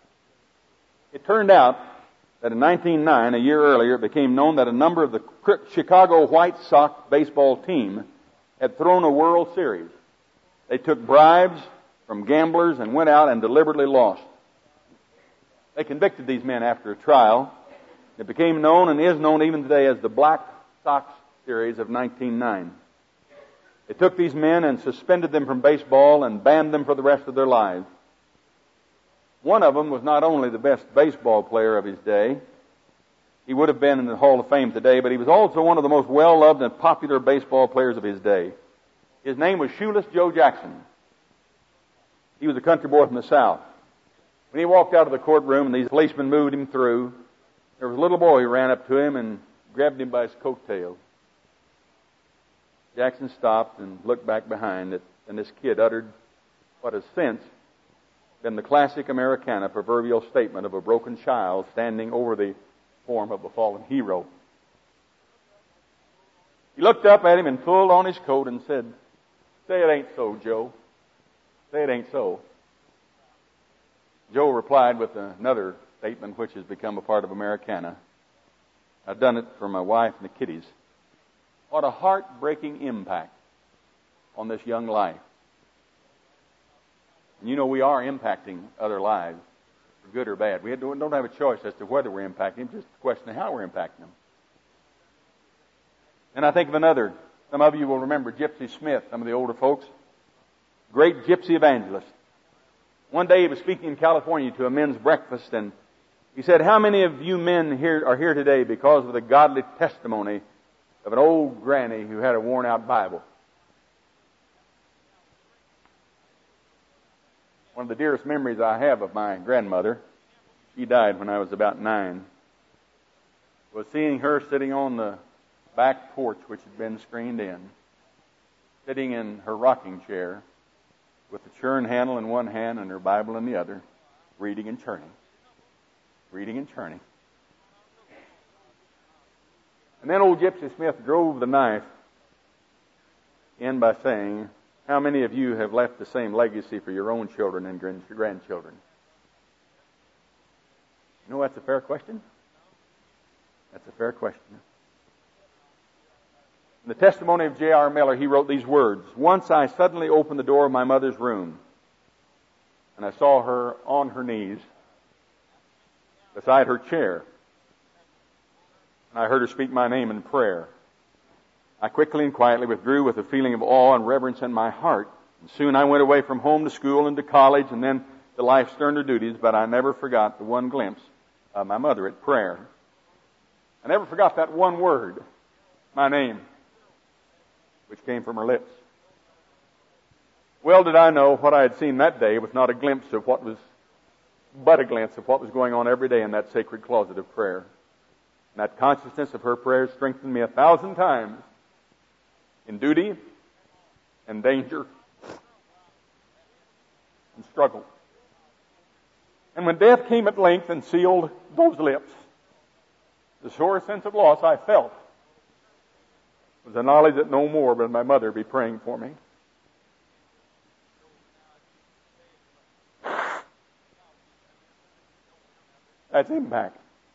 It turned out that in 1909, a year earlier, it became known that a number of the Chicago White Sox baseball team had thrown a World Series. They took bribes from gamblers and went out and deliberately lost. They convicted these men after a trial. It became known and is known even today as the Black Sox Series of 1909. They took these men and suspended them from baseball and banned them for the rest of their lives. One of them was not only the best baseball player of his day, he would have been in the Hall of Fame today, but he was also one of the most well-loved and popular baseball players of his day. His name was Shoeless Joe Jackson. He was a country boy from the South. When he walked out of the courtroom and these policemen moved him through, there was a little boy who ran up to him and grabbed him by his coattail. Jackson stopped and looked back behind it, and this kid uttered what has since been the classic Americana proverbial statement of a broken child standing over the form of a fallen hero. He looked up at him and pulled on his coat and said, "Say it ain't so, Joe. Say it ain't so." Joe replied with another statement which has become a part of Americana. "I've done it for my wife and the kiddies." What a heartbreaking impact on this young life. And we are impacting other lives, for good or bad. We don't have a choice as to whether we're impacting them, just the question of how we're impacting them. And I think of another. Some of you will remember Gypsy Smith, some of the older folks. Great gypsy evangelist. One day he was speaking in California to a men's breakfast, and he said, "How many of you men here are here today because of the godly testimony of an old granny who had a worn-out Bible?" One of the dearest memories I have of my grandmother, she died when I was about 9, was seeing her sitting on the back porch which had been screened in, sitting in her rocking chair with the churn handle in one hand and her Bible in the other, reading and churning. Reading and churning. And then old Gypsy Smith drove the knife in by saying, "How many of you have left the same legacy for your own children and grandchildren?" That's a fair question. That's a fair question. In the testimony of J.R. Miller, he wrote these words, "Once I suddenly opened the door of my mother's room, and I saw her on her knees beside her chair. And I heard her speak my name in prayer. I quickly and quietly withdrew with a feeling of awe and reverence in my heart. And soon I went away from home to school and to college and then to life's sterner duties, but I never forgot the one glimpse of my mother at prayer. I never forgot that one word, my name, which came from her lips. Well did I know what I had seen that day was not a glimpse of what was, but a glimpse of what was going on every day in that sacred closet of prayer. And that consciousness of her prayers strengthened me 1,000 times in duty and danger and struggle. And when death came at length and sealed those lips, the sore sense of loss I felt was the knowledge that no more would my mother be praying for me. That's impact.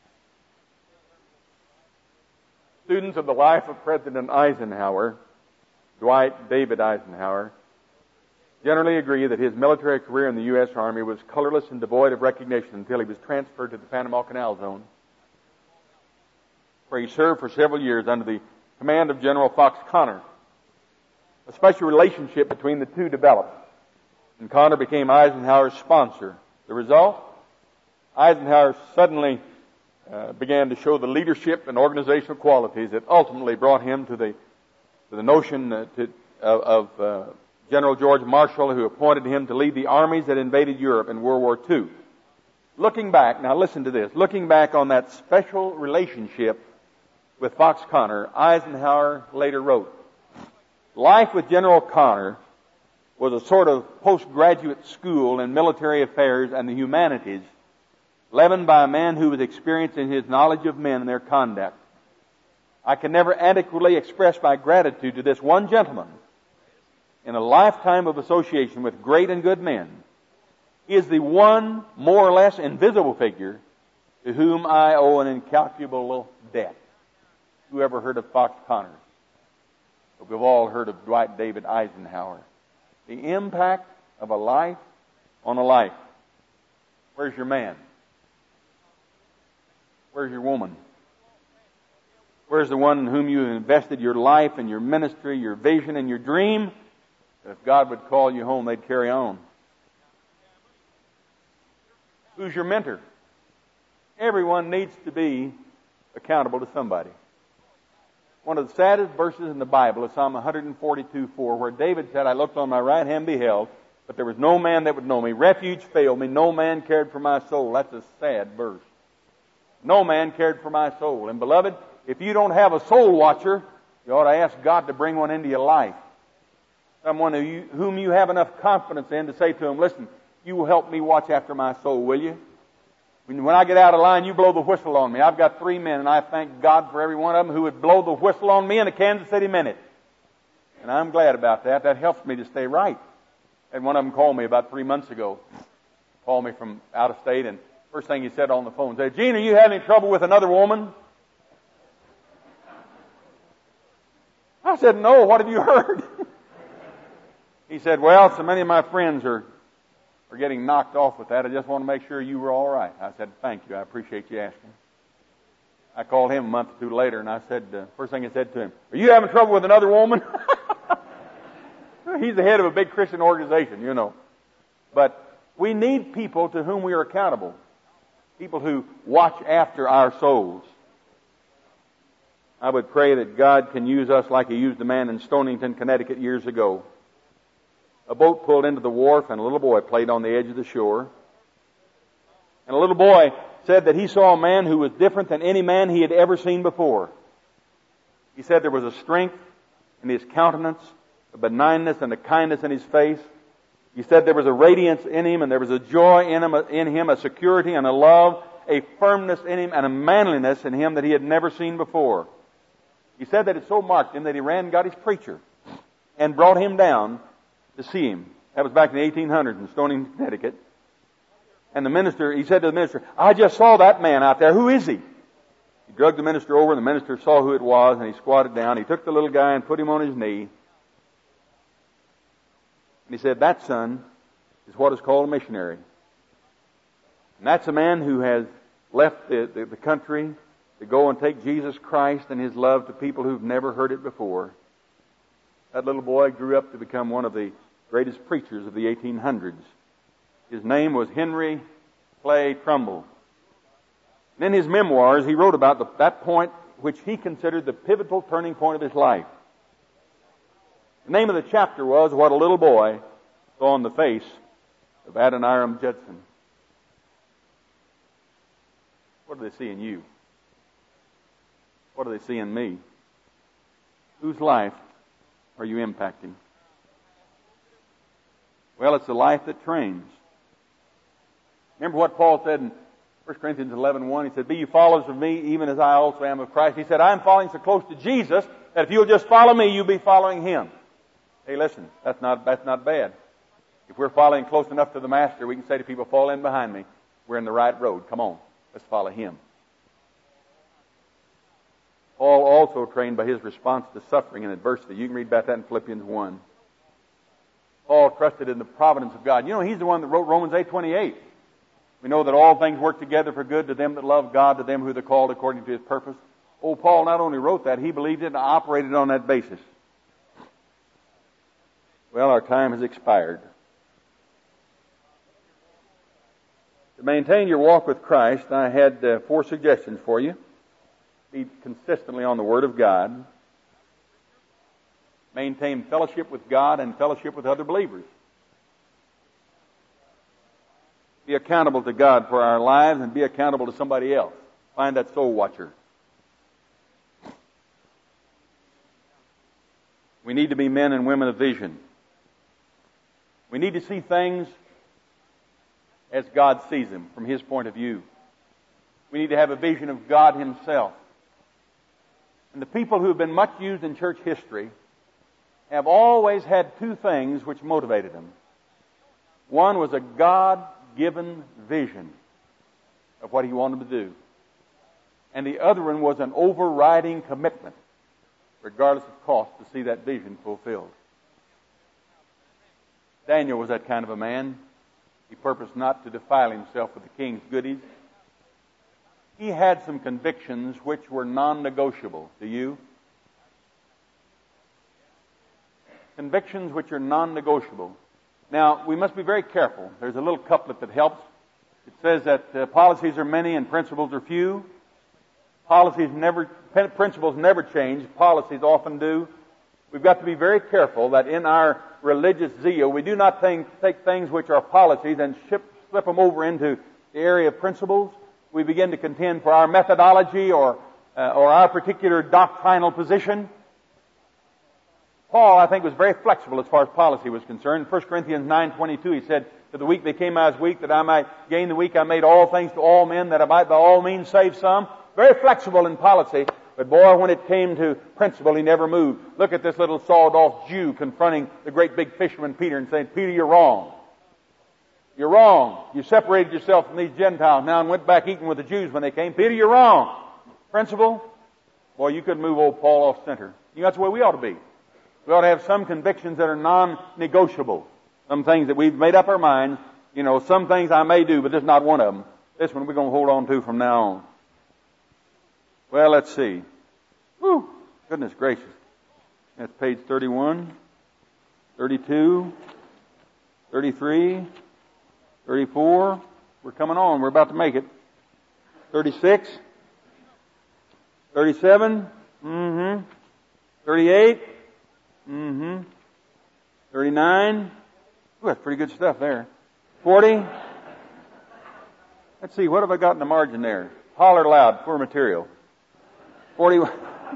Students of the life of President Eisenhower, Dwight David Eisenhower, generally agree that his military career in the U.S. Army was colorless and devoid of recognition until he was transferred to the Panama Canal Zone, where he served for several years under the command of General Fox Connor. A special relationship between the two developed, and Connor became Eisenhower's sponsor. The result? Eisenhower suddenly began to show the leadership and organizational qualities that ultimately brought him to the notion of General George Marshall, who appointed him to lead the armies that invaded Europe in World War II. Looking back, now listen to this, looking back on that special relationship with Fox Connor, Eisenhower later wrote, "Life with General Connor was a sort of postgraduate school in military affairs and the humanities, leavened by a man who was experienced in his knowledge of men and their conduct. I can never adequately express my gratitude to this one gentleman in a lifetime of association with great and good men. He is the one more or less invisible figure to whom I owe an incalculable debt." Who ever heard of Fox Connor? But we've all heard of Dwight David Eisenhower. The impact of a life on a life. Where's your man? Where's your woman? Where's the one in whom you have invested your life and your ministry, your vision and your dream? If God would call you home, they'd carry on. Who's your mentor? Everyone needs to be accountable to somebody. One of the saddest verses in the Bible is Psalm 142:4, where David said, "I looked on my right hand, beheld, but there was no man that would know me. Refuge failed me. No man cared for my soul." That's a sad verse. No man cared for my soul. And beloved, if you don't have a soul watcher, you ought to ask God to bring one into your life. Someone whom you have enough confidence in to say to him, "Listen, you will help me watch after my soul, will you? When I get out of line, you blow the whistle on me." I've got 3 men, and I thank God for every one of them who would blow the whistle on me in a Kansas City minute. And I'm glad about that. That helps me to stay right. And one of them called me about 3 months ago. Called me from out of state, and first thing he said on the phone, said, "Gene, are you having trouble with another woman?" I said, "No, what have you heard?" He said, "Well, so many of my friends are getting knocked off with that. I just want to make sure you were all right." I said, "Thank you. I appreciate you asking." I called him a month or 2 later, and I said, first thing I said to him, "Are you having trouble with another woman?" He's the head of a big Christian organization, you know. But we need people to whom we are accountable. People who watch after our souls. I would pray that God can use us like He used a man in Stonington, Connecticut years ago. A boat pulled into the wharf and a little boy played on the edge of the shore. And a little boy said that he saw a man who was different than any man he had ever seen before. He said there was a strength in his countenance, a benignness and a kindness in his face. He said there was a radiance in him and there was a joy in him, a security and a love, a firmness in him and a manliness in him that he had never seen before. He said that it so marked him that he ran and got his preacher and brought him down to see him. That was back in the 1800s in Stonington, Connecticut. And the minister, he said to the minister, "I just saw that man out there. Who is he?" He drugged the minister over, and the minister saw who it was, and he squatted down. He took the little guy and put him on his knee. And he said, "That, son, is what is called a missionary. And that's a man who has left the country, to go and take Jesus Christ and His love to people who've never heard it before. That little boy grew up to become one of the greatest preachers of the 1800s. His name was Henry Clay Trumbull. And in his memoirs, he wrote about that point which he considered the pivotal turning point of his life. The name of the chapter was What a Little Boy Saw on the Face of Adoniram Judson. What do they see in you? What do they see in me? Whose life are you impacting? Well, it's the life that trains. Remember what Paul said in 1 Corinthians 11:1? He said, "Be you followers of me, even as I also am of Christ." He said, "I'm following so close to Jesus that if you'll just follow me, you'll be following Him." Hey, listen, that's not bad. If we're following close enough to the Master, we can say to people, "Fall in behind me. We're in the right road. Come on, let's follow Him." Paul also trained by his response to suffering and adversity. You can read about that in Philippians 1. Paul trusted in the providence of God. You know, he's the one that wrote Romans 8:28. We know that all things work together for good to them that love God, to them who are called according to His purpose. Oh, Paul not only wrote that, he believed it and operated on that basis. Well, our time has expired. To maintain your walk with Christ, I had 4 suggestions for you. Be consistently on the Word of God. Maintain fellowship with God and fellowship with other believers. Be accountable to God for our lives and be accountable to somebody else. Find that soul watcher. We need to be men and women of vision. We need to see things as God sees them from His point of view. We need to have a vision of God Himself. And the people who have been much used in church history have always had 2 things which motivated them. One was a God-given vision of what He wanted to do. And the other one was an overriding commitment, regardless of cost, to see that vision fulfilled. Daniel was that kind of a man. He purposed not to defile himself with the king's goodies. He had some convictions which were non-negotiable. Do you? Convictions which are non-negotiable. Now, we must be very careful. There's a little couplet that helps. It says that policies are many and principles are few. Principles never change. Policies often do. We've got to be very careful that in our religious zeal, we do not take things which are policies and slip them over into the area of principles. We begin to contend for our methodology or our particular doctrinal position. Paul, I think, was very flexible as far as policy was concerned. In 1 Corinthians 9:22, he said, "To the weak became I as weak, that I might gain the weak. I made all things to all men, that I might by all means save some." Very flexible in policy. But boy, when it came to principle, he never moved. Look at this little sawed-off Jew confronting the great big fisherman Peter and saying, "Peter, you're wrong. You're wrong. You separated yourself from these Gentiles now and went back eating with the Jews when they came. Peter, you're wrong." Principle? Boy, you couldn't move old Paul off center. That's the way we ought to be. We ought to have some convictions that are non-negotiable. Some things that we've made up our minds. Some things I may do, but this is not one of them. This one we're going to hold on to from now on. Well, let's see. Whew, goodness gracious. That's page 31, 32, 33, 34. We're coming on. We're about to make it. 36, 37, 38, 39. Ooh, that's pretty good stuff there. 40. Let's see, what have I got in the margin there? Holler loud, poor material. 41.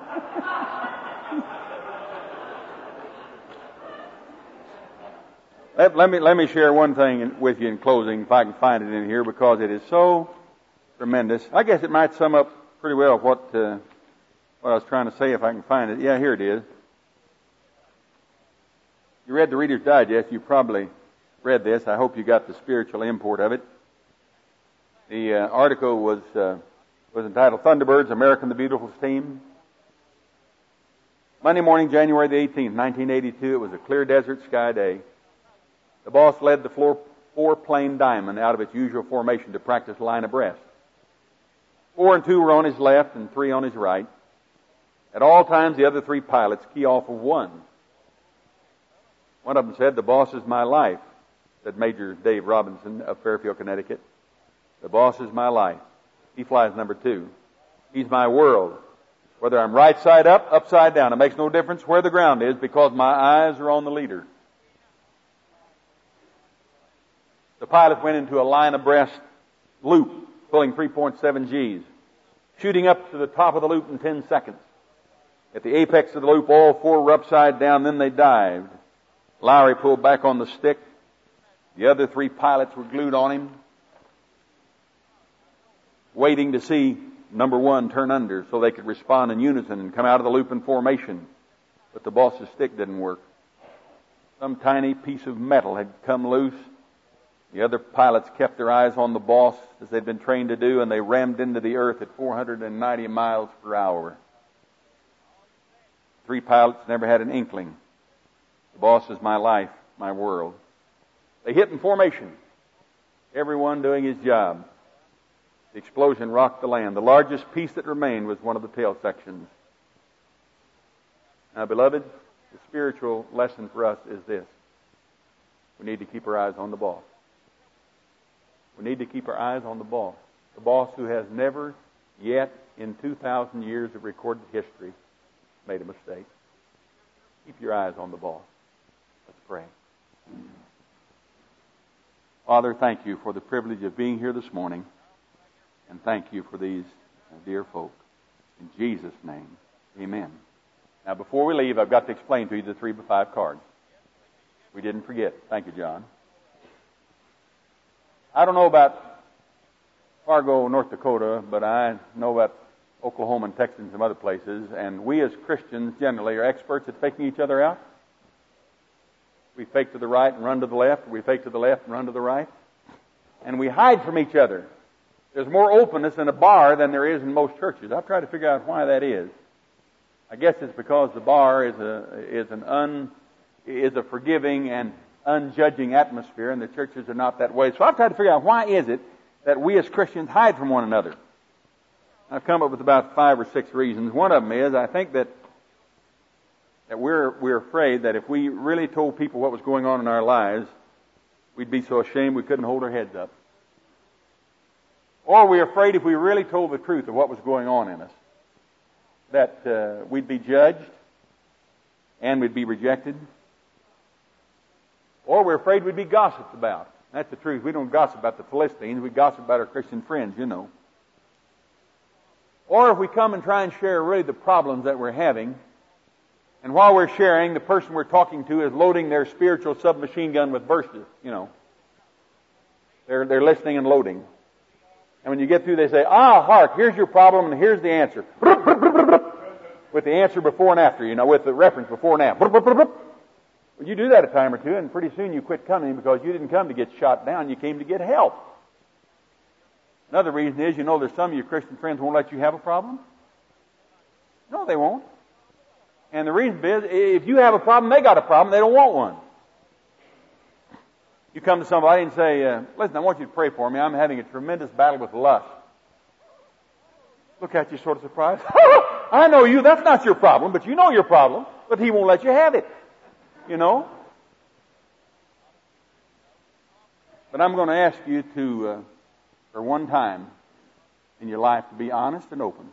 Let me share one thing with you in closing, if I can find it in here, because it is so tremendous. I guess it might sum up pretty well what I was trying to say, if I can find it. Yeah, here it is. You read the Reader's Digest. You probably read this. I hope you got the spiritual import of it. The article was entitled "Thunderbirds, American the Beautiful Steam." Monday morning, January the 18th, 1982. It was a clear desert sky day. The boss led the four-plane Diamond out of its usual formation to practice line abreast. 4 and 2 were on his left and 3 on his right. At all times, the other 3 pilots key off of one. One of them said, "The boss is my life," said Major Dave Robinson of Fairfield, Connecticut. "The boss is my life." He flies number 2. "He's my world. Whether I'm right side up, upside down, it makes no difference where the ground is because my eyes are on the leader." The pilot went into a line abreast loop, pulling 3.7 Gs, shooting up to the top of the loop in 10 seconds. At the apex of the loop, all 4 were upside down, then they dived. Lowry pulled back on the stick. The other 3 pilots were glued on him, waiting to see number 1 turn under so they could respond in unison and come out of the loop in formation. But the boss's stick didn't work. Some tiny piece of metal had come loose. The other pilots kept their eyes on the boss as they'd been trained to do, and they rammed into the earth at 490 miles per hour. 3 pilots never had an inkling. The boss is my life, my world. They hit in formation, everyone doing his job. The explosion rocked the land. The largest piece that remained was one of the tail sections. Now, beloved, the spiritual lesson for us is this. We need to keep our eyes on the boss. We need to keep our eyes on the boss. The boss who has never yet in 2,000 years of recorded history made a mistake. Keep your eyes on the boss. Let's pray. Father, thank you for the privilege of being here this morning. And thank you for these dear folk. In Jesus' name, amen. Now, before we leave, I've got to explain to you the 3x5 cards. We didn't forget. Thank you, John. I don't know about Fargo, North Dakota, but I know about Oklahoma and Texas and some other places. And we as Christians generally are experts at faking each other out. We fake to the right and run to the left. We fake to the left and run to the right. And we hide from each other. There's more openness in a bar than there is in most churches. I've tried to figure out why that is. I guess it's because the bar is a forgiving and unjudging atmosphere, and the churches are not that way. So I've tried to figure out why is it that we as Christians hide from one another. I've come up with about 5 or 6 reasons. One of them is I think that we're afraid that if we really told people what was going on in our lives, we'd be so ashamed we couldn't hold our heads up. Or we're afraid if we really told the truth of what was going on in us, that we'd be judged and we'd be rejected. Or we're afraid we'd be gossiped about. That's the truth. We don't gossip about the Philistines. We gossip about our Christian friends, you know. Or if we come and try and share really the problems that we're having, and while we're sharing, the person we're talking to is loading their spiritual submachine gun with verses, you know. They're listening and loading. And when you get through, they say, hark, here's your problem and here's the answer. With the answer before and after, you know, with the reference before and after. Well, you do that a time or two, and pretty soon you quit coming because you didn't come to get shot down, you came to get help. Another reason is, you know, there's some of your Christian friends won't let you have a problem. No, they won't. And the reason is, if you have a problem, they got a problem, they don't want one. You come to somebody and say, listen, I want you to pray for me. I'm having a tremendous battle with lust. Look at you sort of surprised. I know you. That's not your problem, but you know your problem. But he won't let you have it. You know? But I'm going to ask you to, for one time in your life, to be honest and open.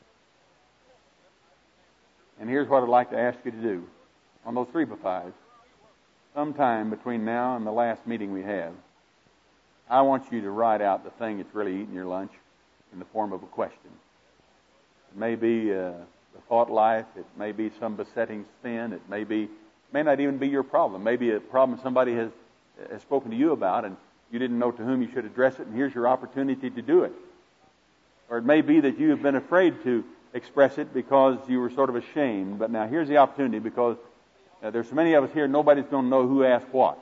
And here's what I'd like to ask you to do on those 3x5s. Sometime between now and the last meeting we have, I want you to write out the thing that's really eating your lunch in the form of a question. It may be the thought life. It may be some besetting sin. It may not even be your problem. Maybe a problem somebody has spoken to you about and you didn't know to whom you should address it, and here's your opportunity to do it. Or it may be that you have been afraid to express it because you were sort of ashamed. But now here's the opportunity, because there's so many of us here, nobody's going to know who asked what.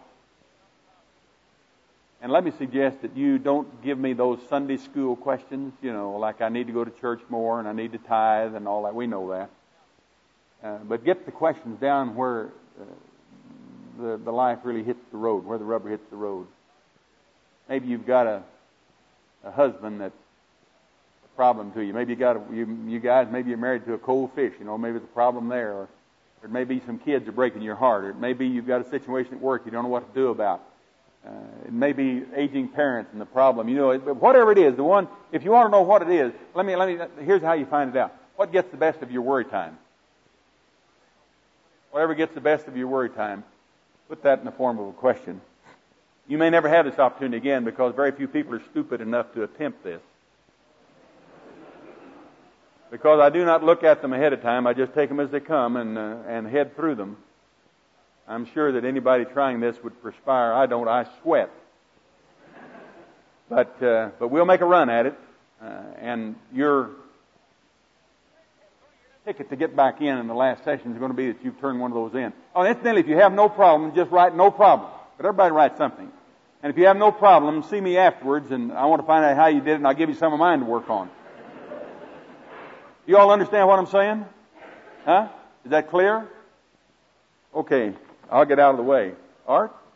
And let me suggest that you don't give me those Sunday school questions, you know, like I need to go to church more and I need to tithe and all that. We know that. But get the questions down where the life really hits the road, where the rubber hits the road. Maybe you've got a husband that's problem to you. Maybe you guys, maybe you're married to a cold fish. Maybe there's a problem there, or it may be some kids are breaking your heart, or it may be you've got a situation at work you don't know what to do about. It may be aging parents and the problem. Whatever it is, if you want to know what it is, here's how you find it out. What gets the best of your worry time? Whatever gets the best of your worry time, put that in the form of a question. You may never have this opportunity again because very few people are stupid enough to attempt this. Because I do not look at them ahead of time, I just take them as they come and head through them. I'm sure that anybody trying this would perspire. I don't. I sweat. But we'll make a run at it. And your ticket to get back in the last session is going to be that you've turned one of those in. Oh, incidentally, if you have no problem, just write no problem. But everybody write something. And if you have no problem, see me afterwards, and I want to find out how you did it, and I'll give you some of mine to work on. You all understand what I'm saying? Huh? Is that clear? Okay. I'll get out of the way. Art?